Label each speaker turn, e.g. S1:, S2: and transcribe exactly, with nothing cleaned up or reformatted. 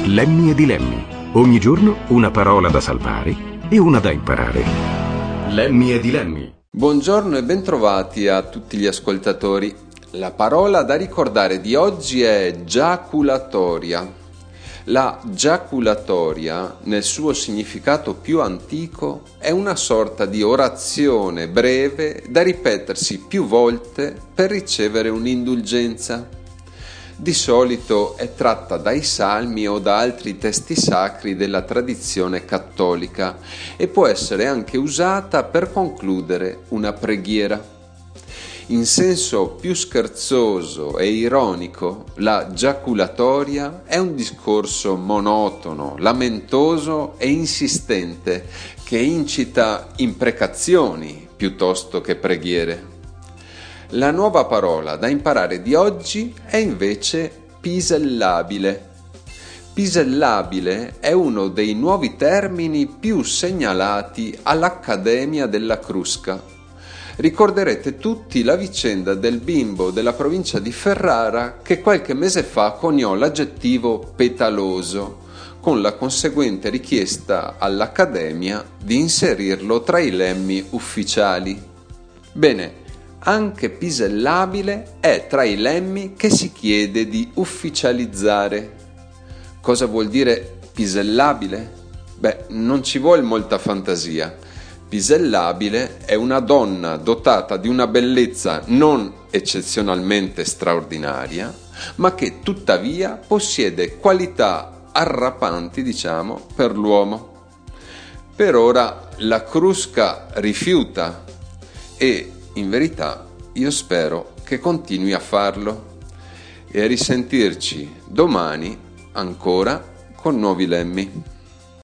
S1: Lemmy e Dilemmi. Ogni giorno una parola da salvare e una da imparare. Lemmy e Dilemmi.
S2: Buongiorno e bentrovati a tutti gli ascoltatori. La parola da ricordare di oggi è giaculatoria. La giaculatoria, nel suo significato più antico, è una sorta di orazione breve da ripetersi più volte per ricevere un'indulgenza. Di solito è tratta dai salmi o da altri testi sacri della tradizione cattolica e può essere anche usata per concludere una preghiera. In senso più scherzoso e ironico, la giaculatoria è un discorso monotono, lamentoso e insistente che incita imprecazioni piuttosto che preghiere. La nuova parola da imparare di oggi è invece pisellabile. Pisellabile è uno dei nuovi termini più segnalati all'Accademia della Crusca. Ricorderete tutti la vicenda del bimbo della provincia di Ferrara che qualche mese fa coniò l'aggettivo petaloso, con la conseguente richiesta all'Accademia di inserirlo tra i lemmi ufficiali. Bene, anche pisellabile è tra i lemmi che si chiede di ufficializzare. Cosa vuol dire pisellabile? Beh, non ci vuole molta fantasia. Pisellabile è una donna dotata di una bellezza non eccezionalmente straordinaria, ma che tuttavia possiede qualità arrapanti, diciamo, per l'uomo. Per ora la Crusca rifiuta e, in verità, io spero che continui a farlo. E a risentirci domani ancora con nuovi lemmi.